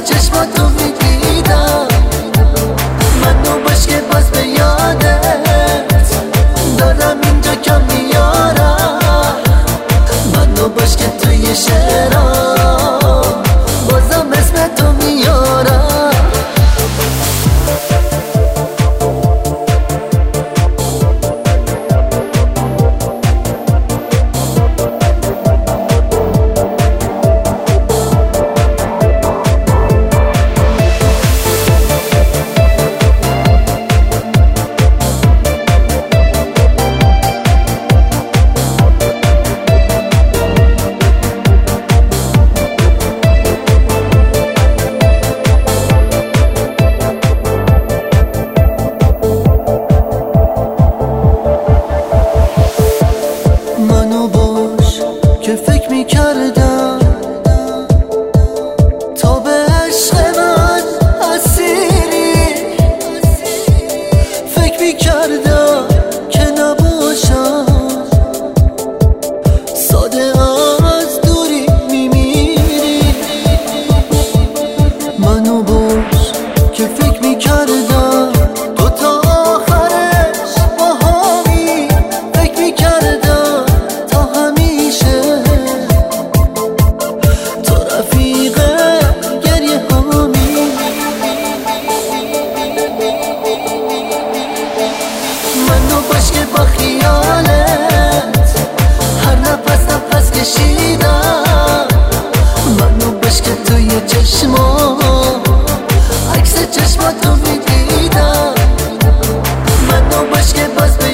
چشماتو میدیدم، منو باش که باز به یادت دارم اینجا کم میارم. منو باش که توی شعرام بازم اسم تو میارم. منو باش که فکر میکردم تا به عشق من اسیری، فکر میکردم که نباشم ساده از دوری میمیری. منو باش که فکر میکردم تو تا آخرش با همی، فکر میکردم تا همیشه تو رفیق گریه همی. منو باش که با خیالت هر نفس کشیدم، منو باش که توی چشمام عکس چشماتو میدیدم، منو باش که باز